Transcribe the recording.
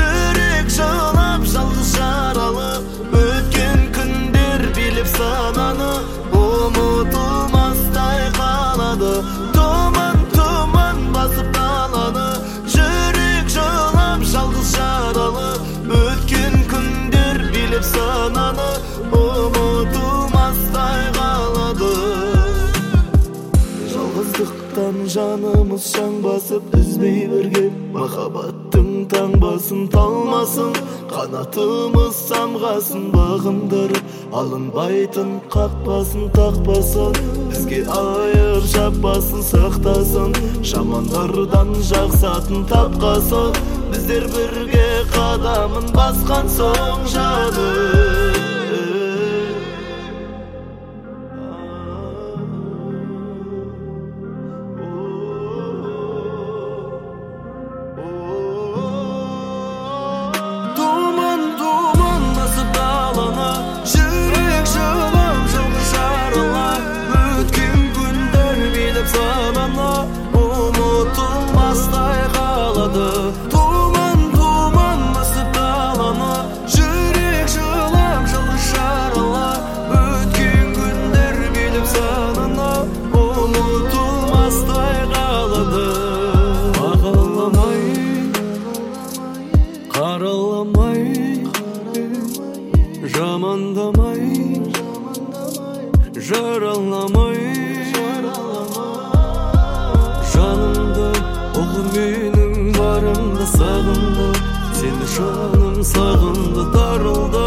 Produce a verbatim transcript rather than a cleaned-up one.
жүрек жылап жалғыз жаралы, өткен күндер билеп сананы, ұмытылмастай қалады. Тұман тұман басып қаланы, жүрек жылап жалғыз жаралы, өткен күндер билеп сананы, ұмытылмастай қалады. Жалғыздықтан жанымыз шаң басып, үзбей бірге махаббаттың таңбасын талмасын, қанатымыз самғасын бағындырып, алынбайтын қақпасын тақпасын, бізге айыр жаппасын сақтасын, жамандардан жақсатын тапқасын, біздер бірге қадамын басқан соң жаным. Ұмытылмастай қалады. Тұман тұман басып қаланы, жүрек жылап жалғыз жаралы, өткен күндер билеп сананы, ұмытылмастай қалады. Ағаламай, қараламай, жамандамай, жараламай, жанымды ұлы менің барымда сағынды, сені жаным сағынды, дарылды.